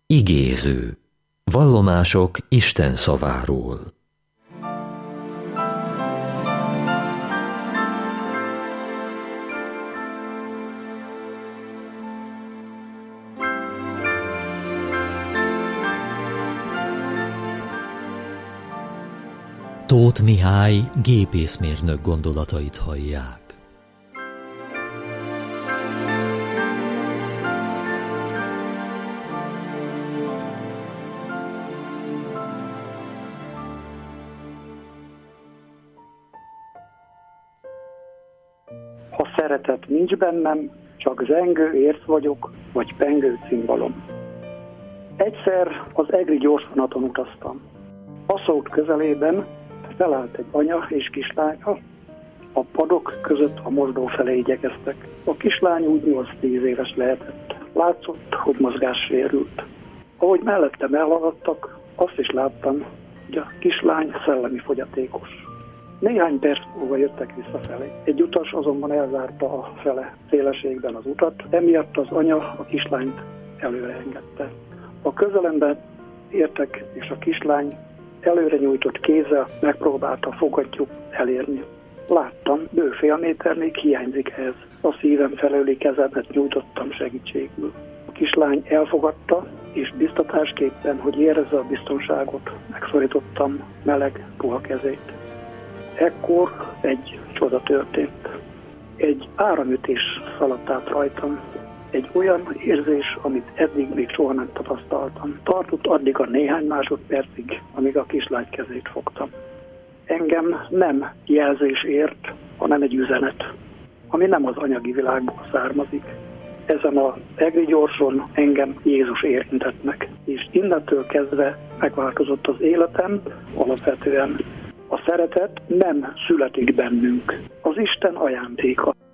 Igéző. Vallomások Isten szaváról. Tóth Mihály gépészmérnök gondolatait hallják. Ha szeretet nincs bennem, csak zengő érc vagyok, vagy pengő cimbalom. Egyszer az egri gyorsvonaton utaztam. Aszód közelében felállt egy anya és kislánya, a padok között a mosdó felé igyekeztek. A kislány úgy 8-10 éves lehetett. Látszott, hogy mozgássérült. Ahogy mellettem elhaladtak, azt is láttam, hogy a kislány szellemi fogyatékos. Néhány perc múlva jöttek visszafelé. Egy utas azonban elzárta a fele szélességben az utat, emiatt az anya a kislányt előre engedte. A közelemben értek, és a kislány előre nyújtott kézzel megpróbálta fogattyút elérni. Láttam, bő fél méter még hiányzik ehhez. A szívem felőli kezemet nyújtottam segítségül. A kislány elfogadta, és biztatásképpen, hogy érezze a biztonságot, megszorítottam meleg, puha kezét. Ekkor egy csoda történt. Egy áramütés szaladt át rajtam. Egy olyan érzés, amit eddig még soha nem tapasztaltam. Tartott addig a néhány másodpercig, amíg a kislány kezét fogtam. Engem nem jelzés ért, hanem egy üzenet, ami nem az anyagi világból származik. Ezen az egri gyorson engem Jézus érintett meg, és innentől kezdve megváltozott az életem alapvetően. A szeretet nem születik bennünk, az Isten ajándéka.